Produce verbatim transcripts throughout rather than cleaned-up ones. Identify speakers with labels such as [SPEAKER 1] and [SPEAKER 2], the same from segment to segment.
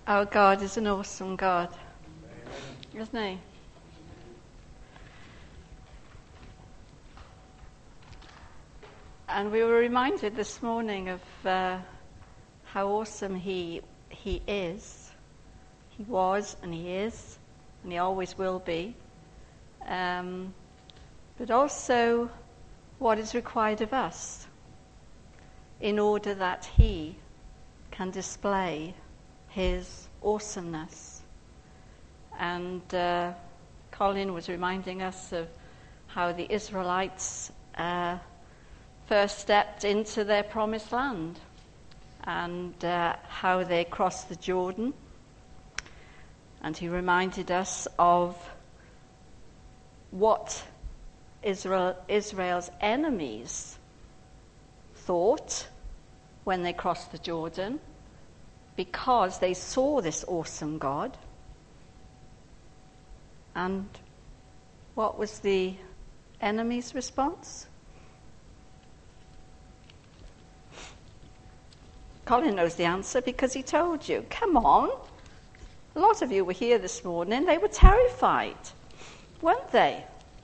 [SPEAKER 1] Our God is an awesome God, isn't he? And we were reminded this morning of uh, how awesome he he is. He was and he is and he always will be. Um, but also what is required of us in order that he can display his awesomeness. And uh, Colin was reminding us of how the Israelites uh, first stepped into their promised land and uh, how they crossed the Jordan. And he reminded us of what Israel, Israel's enemies thought when they crossed the Jordan, because they saw this awesome God. And what was the enemy's response? Colin knows the answer because he told you. Come on. A lot of you were here this morning. They were terrified, weren't they?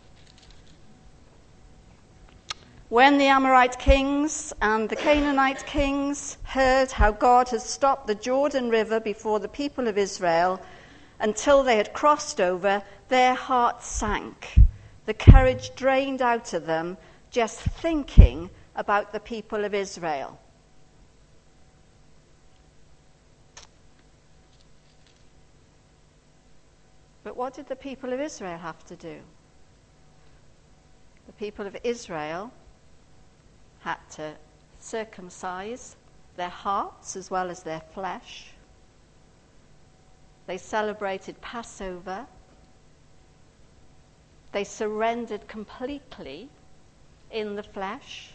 [SPEAKER 1] When the Amorite kings and the Canaanite kings heard how God had stopped the Jordan River before the people of Israel until they had crossed over, their hearts sank. The courage drained out of them just thinking about the people of Israel. But what did the people of Israel have to do? The people of Israel had to circumcise their hearts as well as their flesh. They celebrated Passover. They surrendered completely in the flesh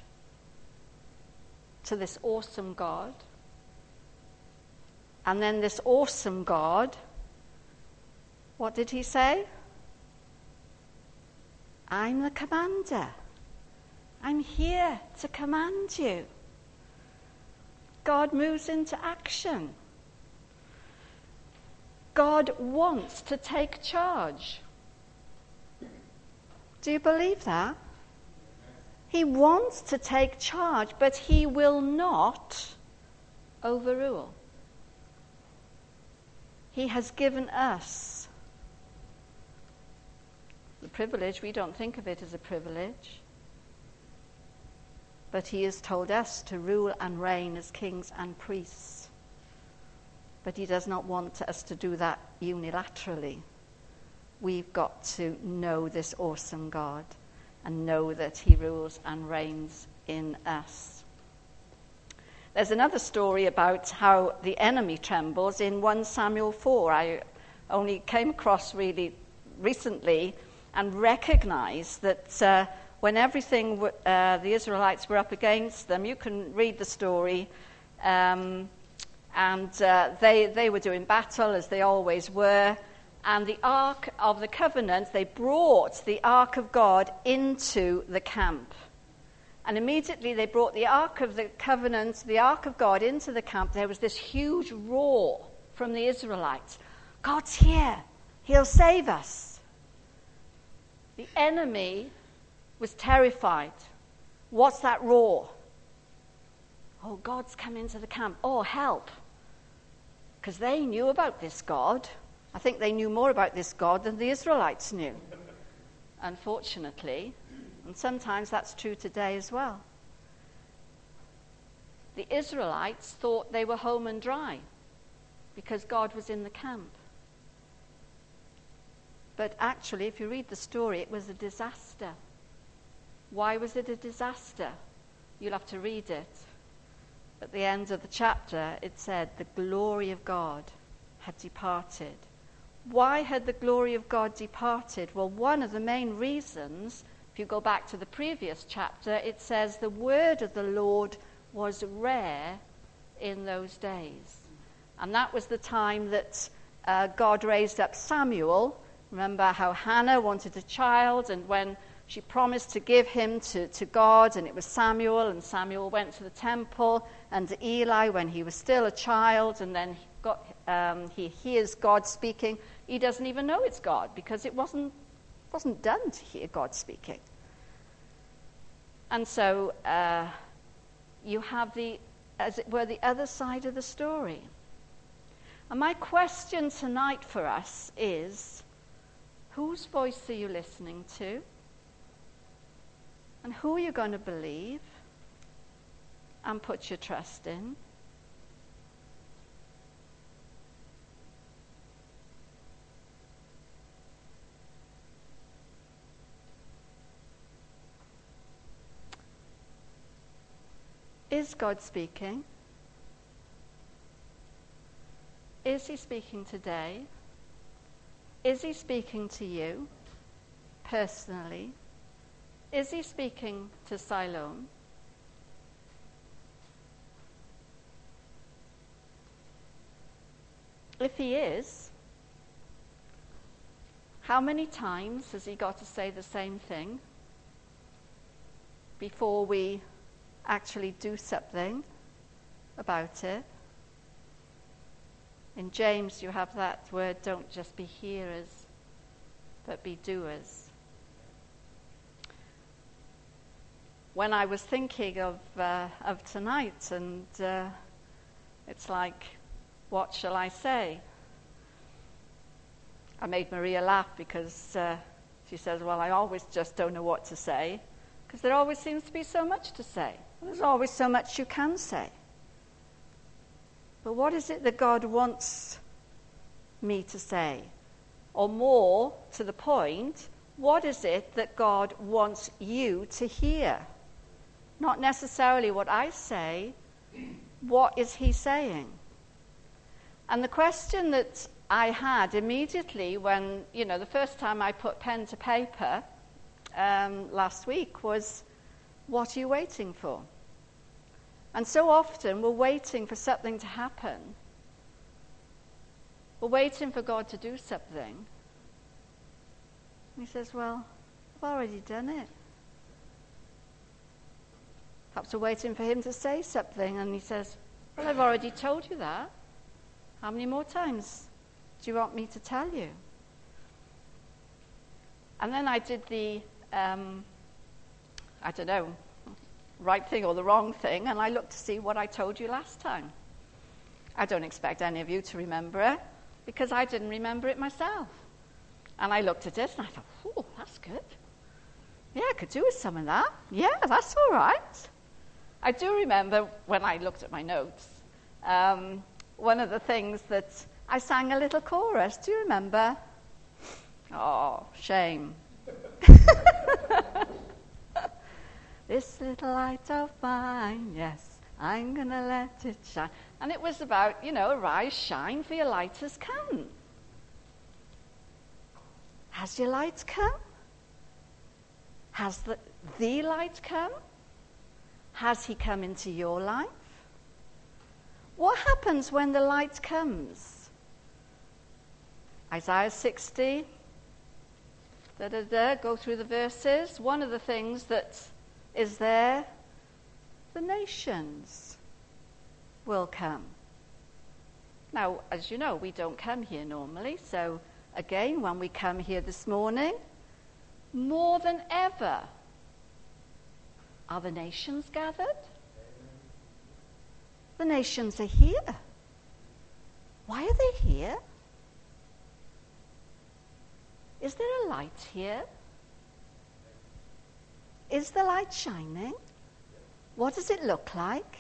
[SPEAKER 1] to this awesome God. And then this awesome God, what did he say? I'm the commander. I'm here to command you. God moves into action. God wants to take charge. Do you believe that? He wants to take charge, but he will not overrule. He has given us the privilege. We don't think of it as a privilege. But he has told us to rule and reign as kings and priests. But he does not want us to do that unilaterally. We've got to know this awesome God and know that he rules and reigns in us. There's another story about how the enemy trembles in First Samuel four. I only came across really recently and recognized that uh, when everything, uh, the Israelites were up against them, you can read the story, um, and uh, they, they were doing battle as they always were, and the Ark of the Covenant, they brought the Ark of God into the camp. And immediately they brought the Ark of the Covenant, the Ark of God into the camp. There was this huge roar from the Israelites. God's here. He'll save us. The enemy was terrified. What's that roar? Oh, God's come into the camp. Oh, help. Because they knew about this God. I think they knew more about this God than the Israelites knew. Unfortunately. And sometimes that's true today as well. The Israelites thought they were home and dry because God was in the camp. But actually, if you read the story, it was a disaster. Why was it a disaster? You'll have to read it. At the end of the chapter, it said the glory of God had departed. Why had the glory of God departed? Well, one of the main reasons, if you go back to the previous chapter, it says the word of the Lord was rare in those days. And that was the time that uh, God raised up Samuel. Remember how Hannah wanted a child, and when she promised to give him to, to God, and it was Samuel, and Samuel went to the temple under Eli when he was still a child, and then he, got, um, he hears God speaking. He doesn't even know it's God because it wasn't, wasn't done to hear God speaking. And so uh, you have the, as it were, the other side of the story. And my question tonight for us is, whose voice are you listening to? And who are you going to believe and put your trust in? Is God speaking? Is he speaking today? Is he speaking to you personally? Is he speaking to Siloam? If he is, how many times has he got to say the same thing before we actually do something about it? In James, you have that word, don't just be hearers, but be doers. When I was thinking of uh, of tonight, and uh, it's like, what shall I say? I made Maria laugh because uh, she says, well, I always just don't know what to say, because there always seems to be so much to say. There's always so much you can say. But what is it that God wants me to say? Or more to the point, what is it that God wants you to hear? Not necessarily what I say, what is he saying? And the question that I had immediately when, you know, the first time I put pen to paper um, last week was, what are you waiting for? And so often we're waiting for something to happen. We're waiting for God to do something. And he says, well, I've already done it. Perhaps we're waiting for him to say something, and he says, well, I've already told you that. How many more times do you want me to tell you? And then I did the, um, I don't know, right thing or the wrong thing, and I looked to see what I told you last time. I don't expect any of you to remember it, because I didn't remember it myself. And I looked at it, and I thought, oh, that's good. Yeah, I could do with some of that. Yeah, that's all right. I do remember when I looked at my notes, um, one of the things that I sang a little chorus. Do you remember? Oh, shame. This little light of mine, yes, I'm going to let it shine. And it was about, you know, arise, shine, for your light has come. Has your light come? Has the, the light come? Has he come into your life? What happens when the light comes? Isaiah sixty, da da da, go through the verses. One of the things that is there, the nations will come. Now, as you know, we don't come here normally, so again, when we come here this morning, more than ever, are the nations gathered? The nations are here. Why are they here? Is there a light here? Is the light shining? What does it look like?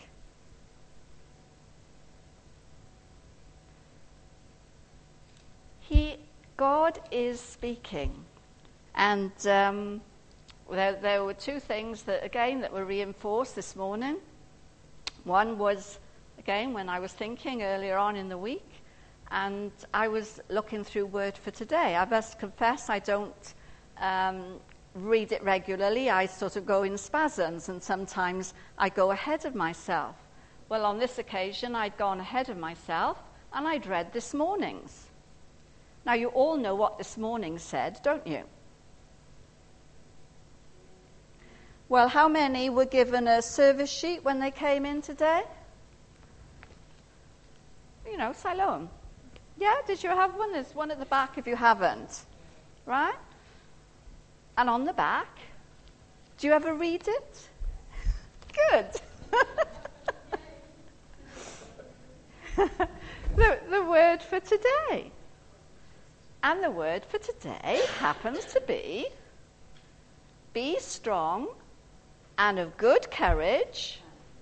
[SPEAKER 1] He, God is speaking. And um, there, there were two things that, again, that were reinforced this morning. One was, again, when I was thinking earlier on in the week, and I was looking through Word for Today. I must confess I don't um, read it regularly. I sort of go in spasms, and sometimes I go ahead of myself. Well, on this occasion, I'd gone ahead of myself, and I'd read this morning's. Now, you all know what this morning said, don't you? Well, how many were given a service sheet when they came in today? You know, Siloam. Yeah, did you have one? There's one at the back if you haven't. Right? And on the back, do you ever read it? Good. the, the word for today. And the word for today happens to be, be strong and of good courage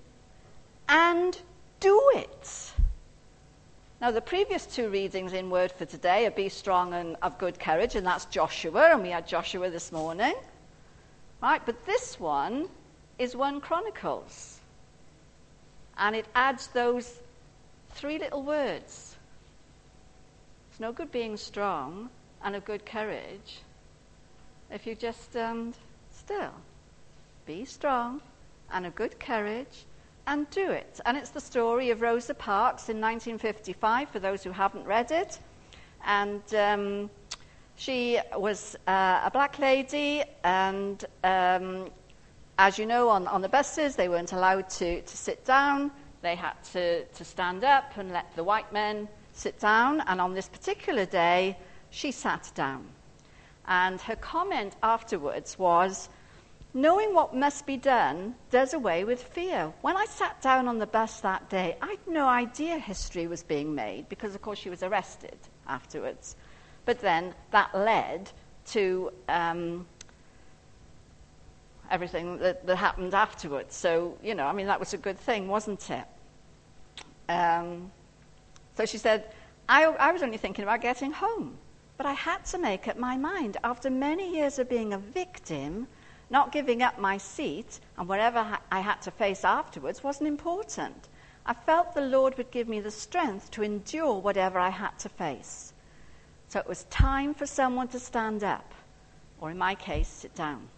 [SPEAKER 1] and do it. Now, the previous two readings in word for today are be strong and of good courage, and that's Joshua, and we had Joshua this morning. Right, but this one is First Chronicles. And it adds those three little words. It's no good being strong and of good courage if you just stand still. Be strong and of good courage and do it. And it's the story of Rosa Parks in nineteen fifty-five, for those who haven't read it. And um, she was uh, a black lady, and um, as you know, on, on the buses, they weren't allowed to, to sit down. They had to, to stand up and let the white men sit down. And on this particular day, she sat down. And her comment afterwards was, knowing what must be done does away with fear. When I sat down on the bus that day, I had no idea history was being made because, of course, she was arrested afterwards. But then that led to um, everything that, that happened afterwards. So, you know, I mean, that was a good thing, wasn't it? Um, so she said, I, I was only thinking about getting home, but I had to make up my mind. After many years of being a victim, not giving up my seat and whatever ha- I had to face afterwards wasn't important. I felt the Lord would give me the strength to endure whatever I had to face. So it was time for someone to stand up, or in my case, sit down.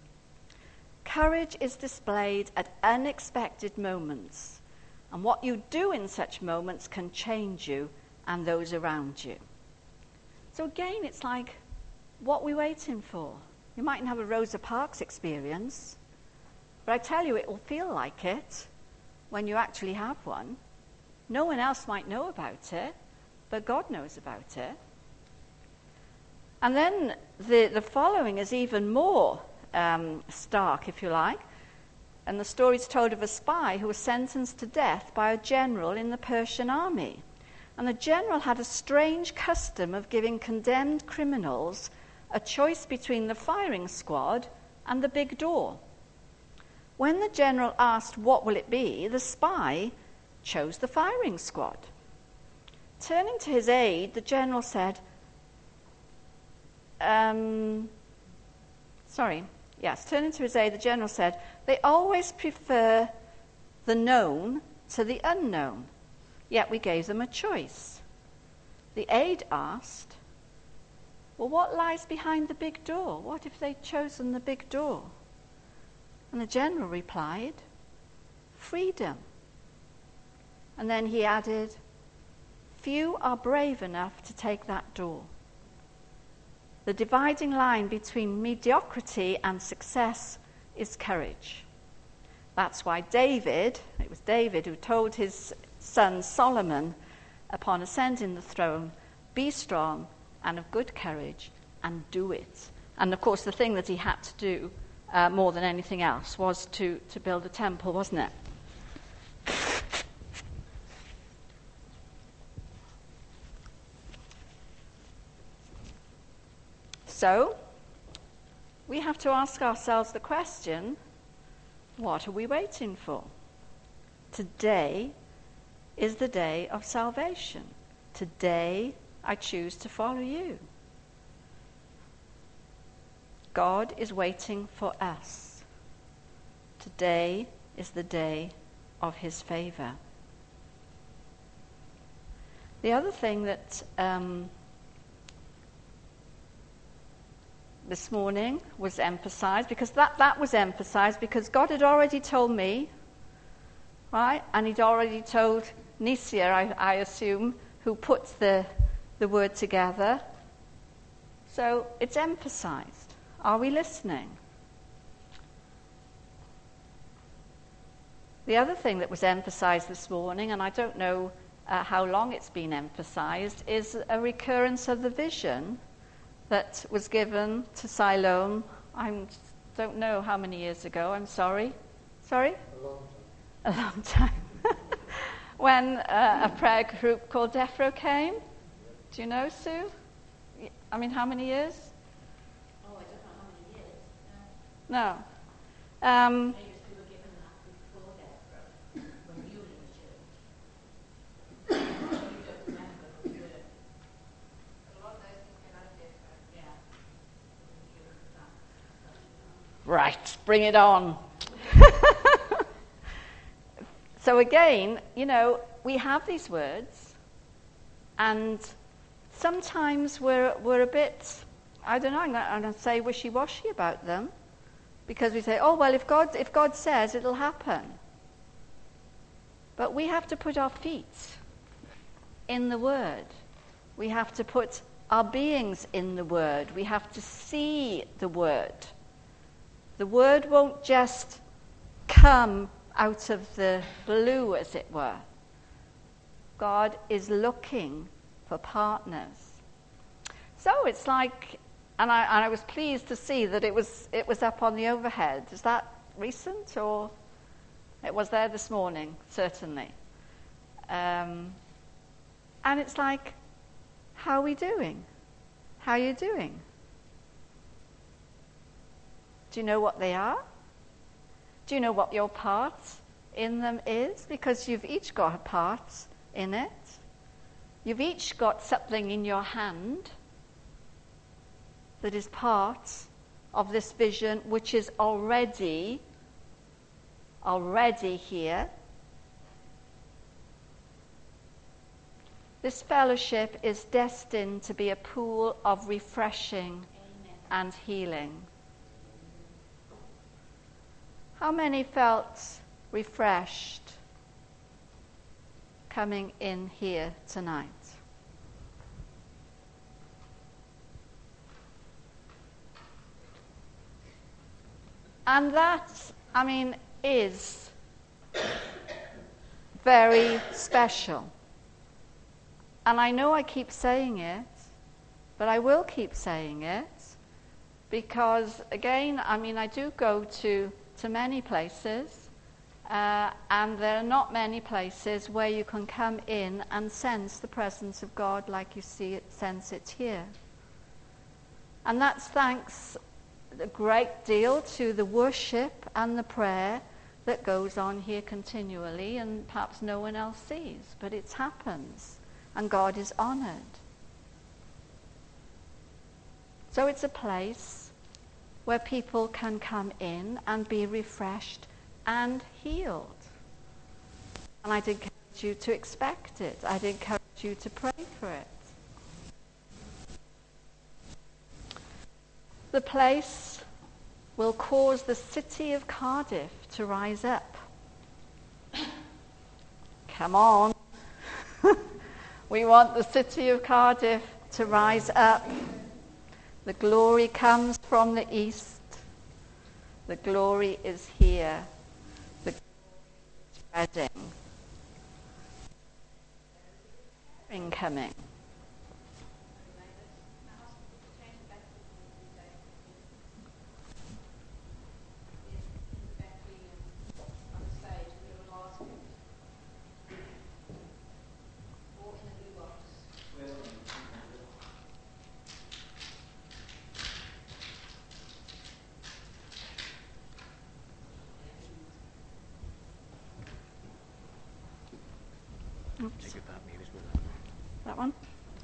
[SPEAKER 1] Courage is displayed at unexpected moments, and what you do in such moments can change you and those around you. So again, it's like, what are we waiting for? You mightn't have a Rosa Parks experience, but I tell you, it will feel like it when you actually have one. No one else might know about it, but God knows about it. And then the, the following is even more um, stark, if you like. And the story is told of a spy who was sentenced to death by a general in the Persian army. And the general had a strange custom of giving condemned criminals a choice between the firing squad and the big door. When the general asked what will it be, the spy chose the firing squad. Turning to his aide, the general said, um, sorry, yes, turning to his aide, the general said, they always prefer the known to the unknown, yet we gave them a choice. The aide asked, well, what lies behind the big door? What if they'd chosen the big door? And the general replied, freedom. And then he added, few are brave enough to take that door. The dividing line between mediocrity and success is courage. That's why David, it was David who told his son Solomon upon ascending the throne, be strong and of good courage and do it. And of course the thing that he had to do uh, more than anything else was to, to build a temple, wasn't it? So, we have to ask ourselves the question, what are we waiting for? Today is the day of salvation. Today, I choose to follow you. God is waiting for us. Today is the day of his favor. The other thing that um, this morning was emphasized, because that, that was emphasized because God had already told me, right, and he'd already told Nisia, I, I assume, who puts the, the word together. So it's emphasized. Are we listening? The other thing that was emphasized this morning, and I don't know uh, how long it's been emphasized, is a recurrence of the vision that was given to Siloam. I don't know how many years ago, I'm sorry. Sorry?
[SPEAKER 2] A long time.
[SPEAKER 1] A long time. When uh, a prayer group called DEFRO came. Do you know, Sue? I mean, how many years?
[SPEAKER 3] Oh, I don't know how many years.
[SPEAKER 1] No. No. Um,
[SPEAKER 3] Maybe we were given that before DEFRO, when you were in the church. You don't remember, but you were. A lot of those things came out of DEFRO. Yeah.
[SPEAKER 1] Right, bring it on. So again, you know, we have these words, and sometimes we're we're a bit, I don't know, I'm going to say wishy-washy about them, because we say, oh well, if God if God says, it'll happen. But we have to put our feet in the Word. We have to put our beings in the Word. We have to see the Word. The Word won't just come out of the blue, as it were. God is looking for partners. So it's like, and I, and I was pleased to see that it was it was up on the overhead. Is that recent, or it was there this morning? Certainly. Um, and it's like, how are we doing? How are you doing? Do you know what they are? Do you know what your part in them is? Because you've each got a part in it. You've each got something in your hand that is part of this vision, which is already, already here. This fellowship is destined to be a pool of refreshing Amen. And healing. How many felt refreshed coming in here tonight? And that, I mean, is very special. And I know I keep saying it, but I will keep saying it, because, again, I mean, I do go to to many places, uh, and there are not many places where you can come in and sense the presence of God like you see it, sense it here. And that's thanks a great deal to the worship and the prayer that goes on here continually, and perhaps no one else sees, but it happens, and God is honored. So it's a place where people can come in and be refreshed and healed. And I'd encourage you to expect it. I'd encourage you to pray for it. The place will cause the city of Cardiff to rise up. Come on. We want the city of Cardiff to rise up. The glory comes from the east. The glory is here. The glory is spreading. Incoming. Oops. That one?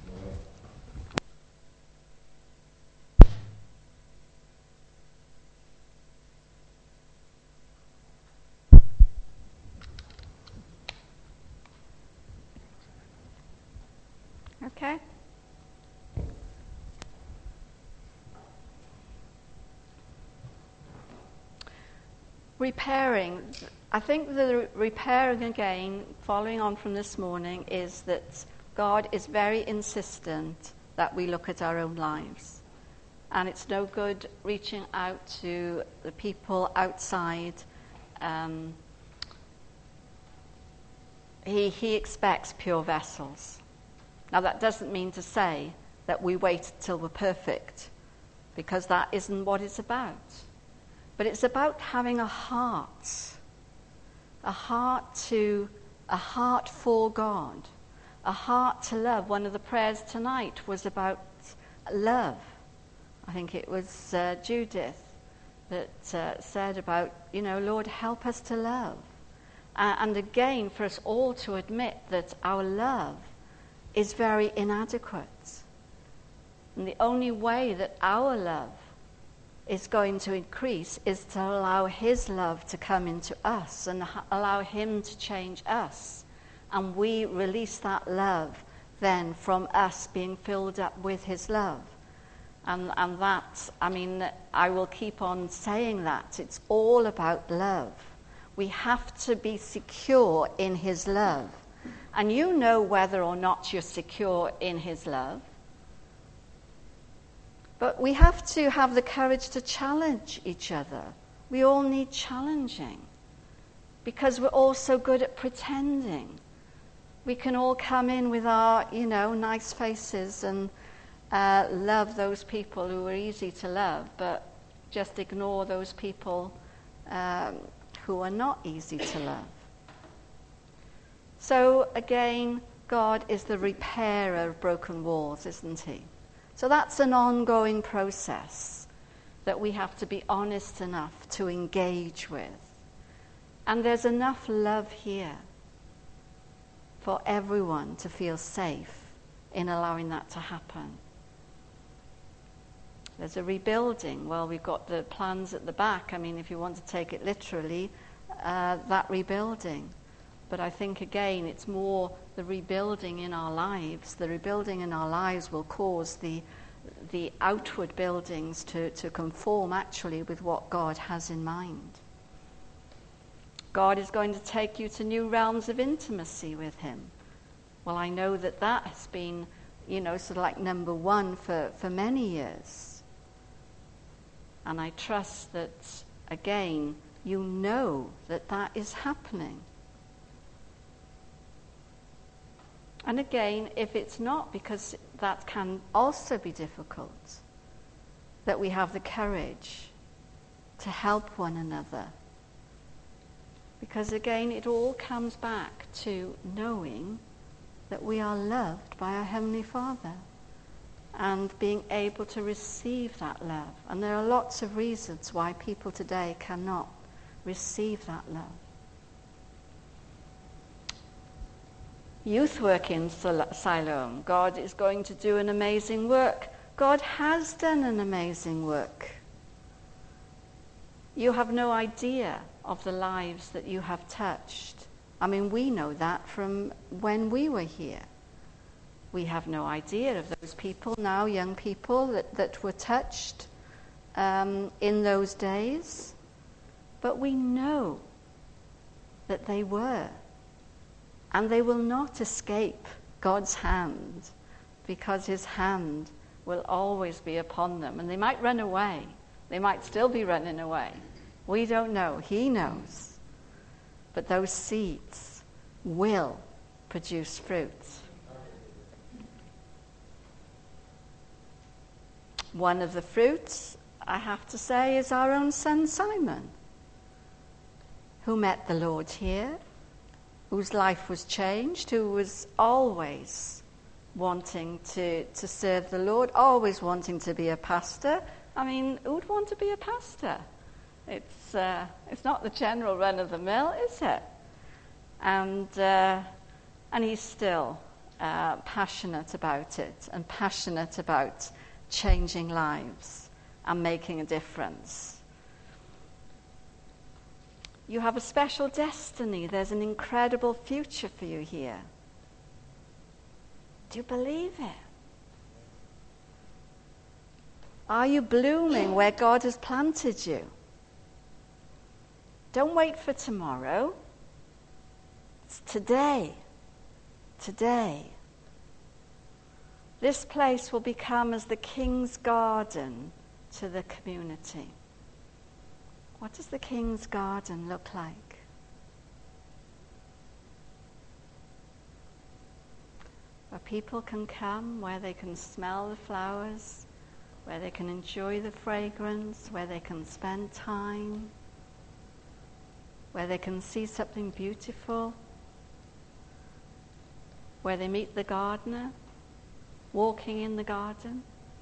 [SPEAKER 1] Okay. Repairing. I think the repairing again, following on from this morning, is that God is very insistent that we look at our own lives. And it's no good reaching out to the people outside um, he, he expects pure vessels. Now, that doesn't mean to say that we wait till we're perfect, because that isn't what it's about. But it's about having a heart, a heart to, a heart for God, a heart to love. One of the prayers tonight was about love. I think it was uh, Judith that uh, said about, you know, Lord, help us to love. Uh, and again, for us all to admit that our love is very inadequate. And the only way that our love is going to increase is to allow his love to come into us and ha- allow him to change us. And we release that love then from us being filled up with his love. And, and that, I mean, I will keep on saying that. It's all about love. We have to be secure in his love. And you know whether or not you're secure in his love. But we have to have the courage to challenge each other. We all need challenging, because we're all so good at pretending. We can all come in with our, you know, nice faces and uh, love those people who are easy to love, but just ignore those people um, who are not easy to love. So again, God is the repairer of broken walls, isn't he? So that's an ongoing process that we have to be honest enough to engage with. And there's enough love here for everyone to feel safe in allowing that to happen. There's a rebuilding. Well, we've got the plans at the back. I mean, if you want to take it literally, uh, that rebuilding. But I think, again, it's more the rebuilding in our lives. The rebuilding in our lives will cause the the outward buildings to, to conform, actually, with what God has in mind. God is going to take you to new realms of intimacy with him. Well, I know that that has been, you know, sort of like number one for, for many years. And I trust that, again, you know that that is happening. And again, if it's not, because that can also be difficult, that we have the courage to help one another. Because again, it all comes back to knowing that we are loved by our Heavenly Father and being able to receive that love. And there are lots of reasons why people today cannot receive that love. Youth work in Siloam. God is going to do an amazing work. God has done an amazing work. You have no idea of the lives that you have touched. I mean, we know that from when we were here. We have no idea of those people now, young people that, that were touched um, in those days. But we know that they were. And they will not escape God's hand, because his hand will always be upon them. And they might run away. They might still be running away. We don't know. He knows. But those seeds will produce fruit. One of the fruits, I have to say, is our own son Simon, who met the Lord here, whose life was changed, who was always wanting to, to serve the Lord, always wanting to be a pastor. I mean, who would want to be a pastor? It's uh, it's not the general run of the mill, is it? And uh, and he's still uh, passionate about it, and passionate about changing lives and making a difference. You have a special destiny. There's an incredible future for you here. Do you believe it? Are you blooming where God has planted you? Don't wait for tomorrow. It's today. Today. This place will become as the king's garden to the community. What does the king's garden look like? where people can come, where they can smell the flowers, where they can enjoy the fragrance, where they can spend time, where they can see something beautiful, where they meet the gardener, walking in the garden.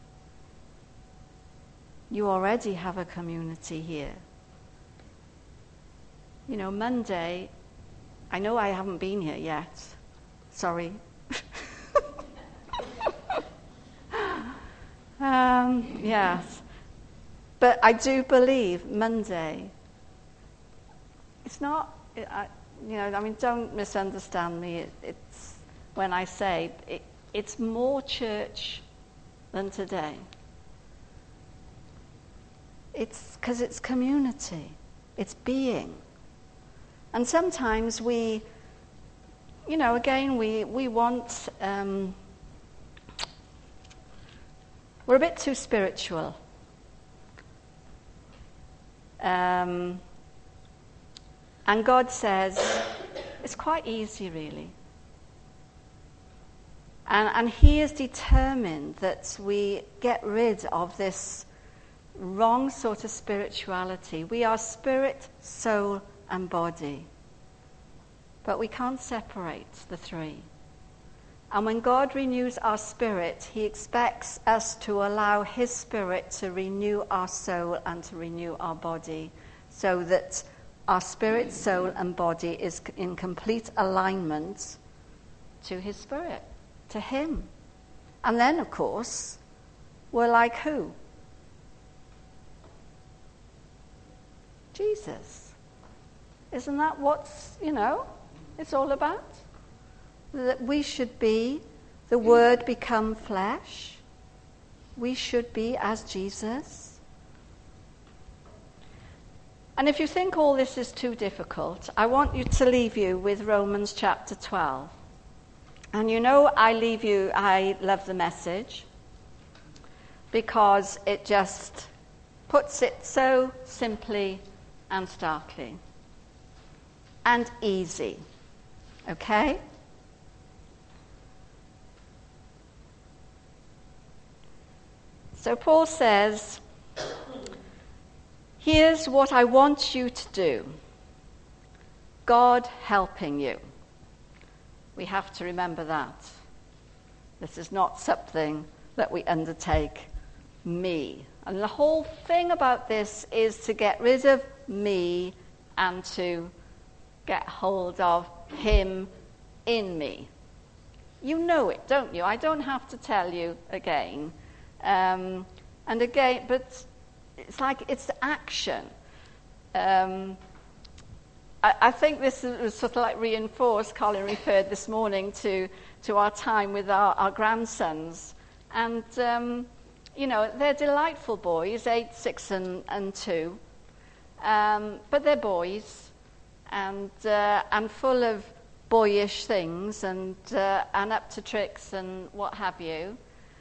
[SPEAKER 1] You already have a community here. You know, Monday, I know I haven't been here yet. Sorry. um, yes. But I do believe Monday, it's not, I, you know, I mean, don't misunderstand me. It, it's when I say it, it's more church than today. It's because it's community. It's being. And sometimes we, you know, again, we, we want, um, we're a bit too spiritual. Um, and God says, it's quite easy, really. And, and He is determined that we get rid of this wrong sort of spirituality. We are spirit, soul, and body. But we can't separate the three. And when God renews our spirit, He expects us to allow His Spirit to renew our soul and to renew our body, so that our spirit, soul, and body is in complete alignment to His Spirit, to Him. And then, of course, we're like who? Jesus. Isn't that what's, you know, it's all about? That we should be, the Word become flesh. We should be as Jesus. And if you think all this is too difficult, I want you to leave you with Romans chapter twelve. And you know, I leave you, I love the Message, because it just puts it so simply and starkly and easy. Okay? So Paul says, here's what I want you to do. God helping you. We have to remember that. This is not something that we undertake me. And the whole thing about this is to get rid of me and to get hold of Him in me. You know it, don't you? I don't have to tell you again. Um, and again, but it's like it's action. Um, I, I think this was sort of like reinforced. Colin referred this morning to, to our time with our, our grandsons. And, um, you know, they're delightful boys, eight, six, and, and two. Um, but they're boys and, uh, and full of boyish things and, uh, and up to tricks and what have you.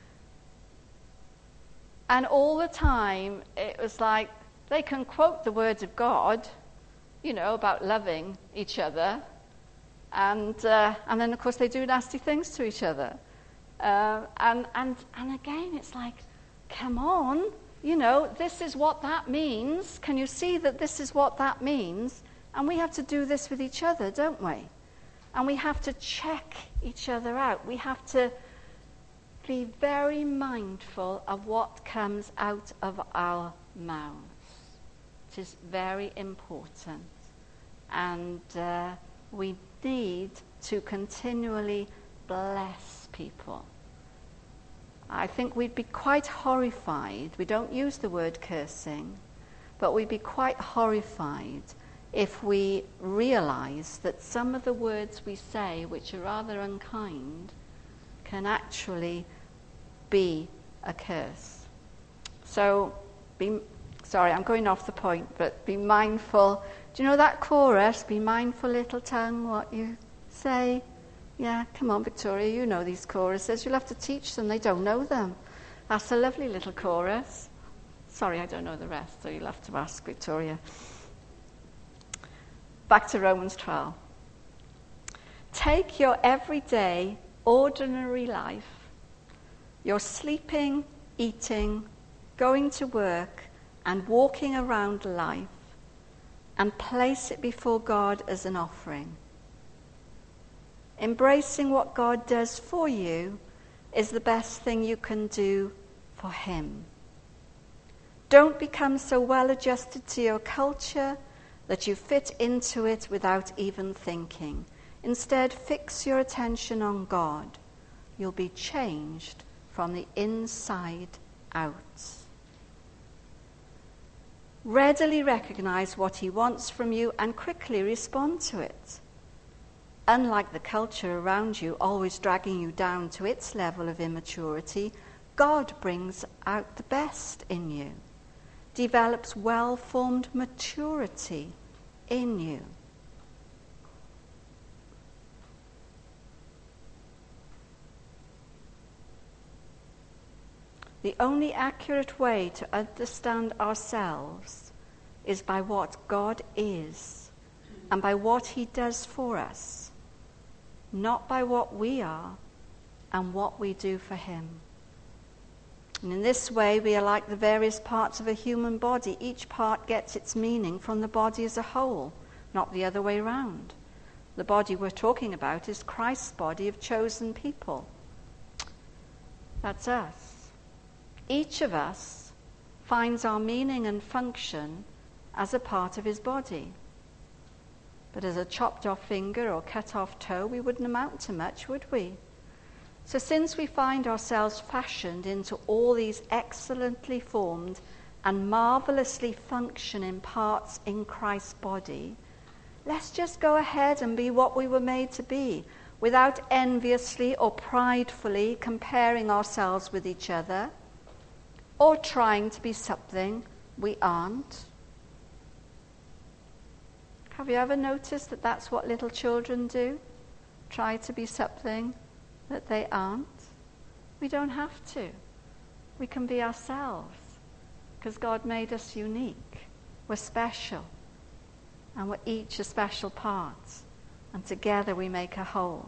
[SPEAKER 1] And all the time, it was like they can quote the words of God, you know, about loving each other. And uh, and then, of course, they do nasty things to each other. Uh, and, and, and again, it's like, come on, you know, this is what that means. Can you see that this is what that means? And we have to do this with each other, don't we? And we have to check each other out. We have to be very mindful of what comes out of our mouths. It is very important. And uh, we need to continually bless people. I think we'd be quite horrified. We don't use the word cursing, but we'd be quite horrified if we realize that some of the words we say, which are rather unkind, can actually be a curse. So, be, sorry, I'm going off the point, but be mindful. Do you know that chorus? Be mindful, little tongue, what you say. Yeah, come on, Victoria, you know these choruses. You'll have to teach them. They don't know them. That's a lovely little chorus. Sorry, I don't know the rest, so you'll have to ask Victoria. Back to Romans twelve. Take your everyday ordinary life, your sleeping, eating, going to work, and walking around life, and place it before God as an offering. Embracing what God does for you is the best thing you can do for him. Don't become so well adjusted to your culture that you fit into it without even thinking. Instead, fix your attention on God. You'll be changed from the inside out. Readily recognize what he wants from you and quickly respond to it. Unlike the culture around you, always dragging you down to its level of immaturity, God brings out the best in you, develops well-formed maturity in you. The only accurate way to understand ourselves is by what God is and by what he does for us, not by what we are and what we do for him. And in this way, we are like the various parts of a human body. Each part gets its meaning from the body as a whole, not the other way round. The body we're talking about is Christ's body of chosen people. That's us. Each of us finds our meaning and function as a part of his body. But as a chopped off finger or cut off toe, we wouldn't amount to much, would we? So since we find ourselves fashioned into all these excellently formed and marvelously functioning parts in Christ's body, let's just go ahead and be what we were made to be, without enviously or pridefully comparing ourselves with each other, or trying to be something we aren't. Have you ever noticed that that's what little children do? Try to be something that they aren't? We don't have to. We can be ourselves, because God made us unique. We're special, and we're each a special part, and together we make a whole.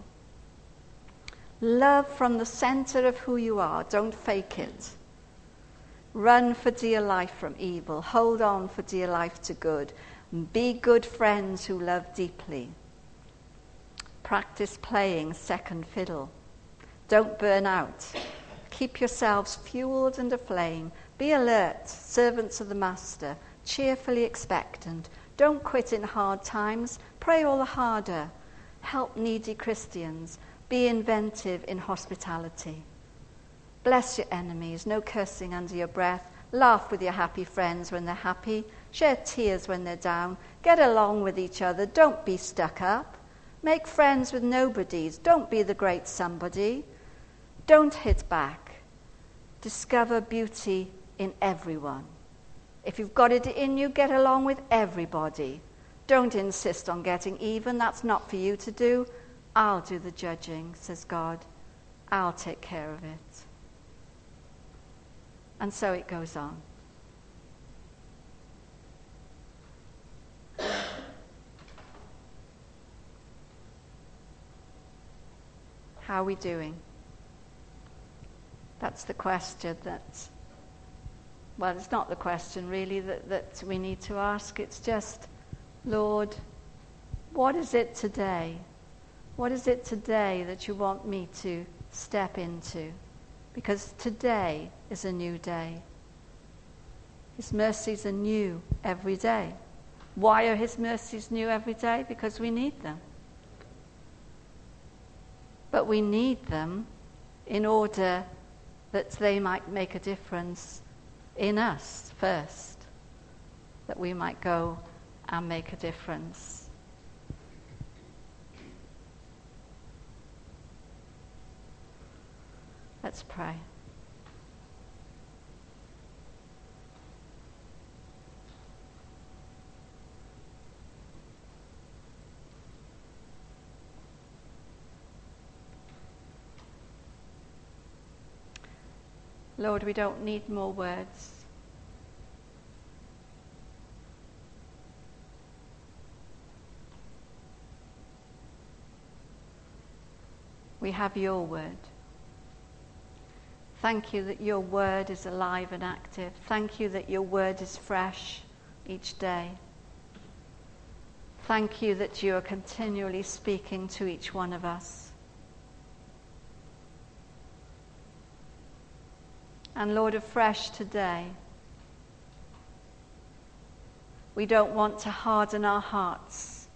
[SPEAKER 1] Love from the center of who you are. Don't fake it. Run for dear life from evil. Hold on for dear life to good. Be good friends who love deeply. Practice playing second fiddle. Don't burn out. Keep yourselves fueled and aflame. Be alert, servants of the Master, cheerfully expectant. Don't quit in hard times. Pray all the harder. Help needy Christians. Be inventive in hospitality. Bless your enemies, no cursing under your breath. Laugh with your happy friends when they're happy. Share tears when they're down. Get along with each other. Don't be stuck up. Make friends with nobodies. Don't be the great somebody. Don't hit back. Discover beauty in everyone. If you've got it in you, get along with everybody. Don't insist on getting even. That's not for you to do. I'll do the judging, says God. I'll take care of it. And so it goes on. How are we doing? That's the question that, well, it's not the question really that, that we need to ask. It's just, Lord, what is it today? What is it today that you want me to step into? Because today is a new day. His mercies are new every day. Why are his mercies new every day? Because we need them. But we need them in order that they might make a difference in us first, that we might go and make a difference. Let's pray. Lord, we don't need more words. We have your word. Thank you that your word is alive and active. Thank you that your word is fresh each day. Thank you that you are continually speaking to each one of us. And Lord, afresh today, we don't want to harden our hearts.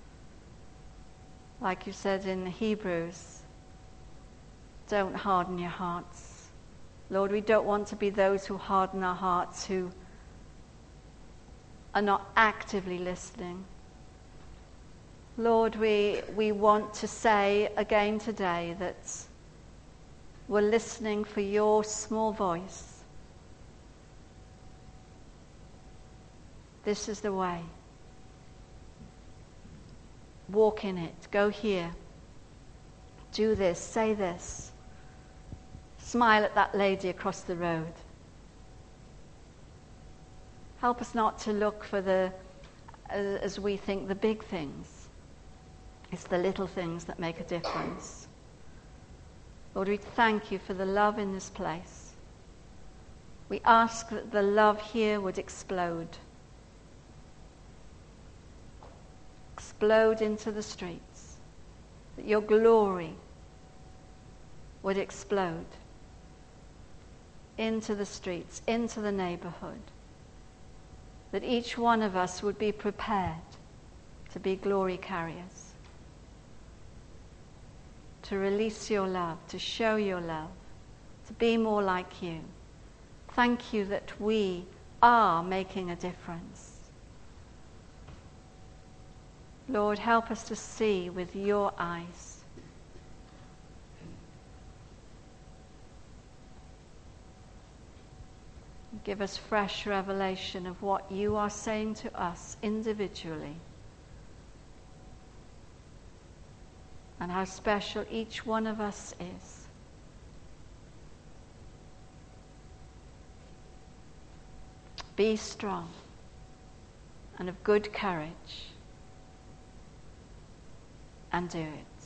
[SPEAKER 1] Like you said in Hebrews, don't harden your hearts. Lord, we don't want to be those who harden our hearts, who are not actively listening. Lord, we, we want to say again today that we're listening for your small voice. This is the way. Walk in it. Go here. Do this. Say this. Smile at that lady across the road. Help us not to look for the, as we think, the big things. It's the little things that make a difference. Lord, we thank you for the love in this place. We ask that the love here would explode. Explode into the streets. That your glory would explode into the streets, into the neighborhood. That each one of us would be prepared to be glory carriers. To release your love, to show your love, to be more like you. Thank you that we are making a difference. Lord, help us to see with your eyes. Give us fresh revelation of what you are saying to us individually. And how special each one of us is. Be strong and of good courage, and do it.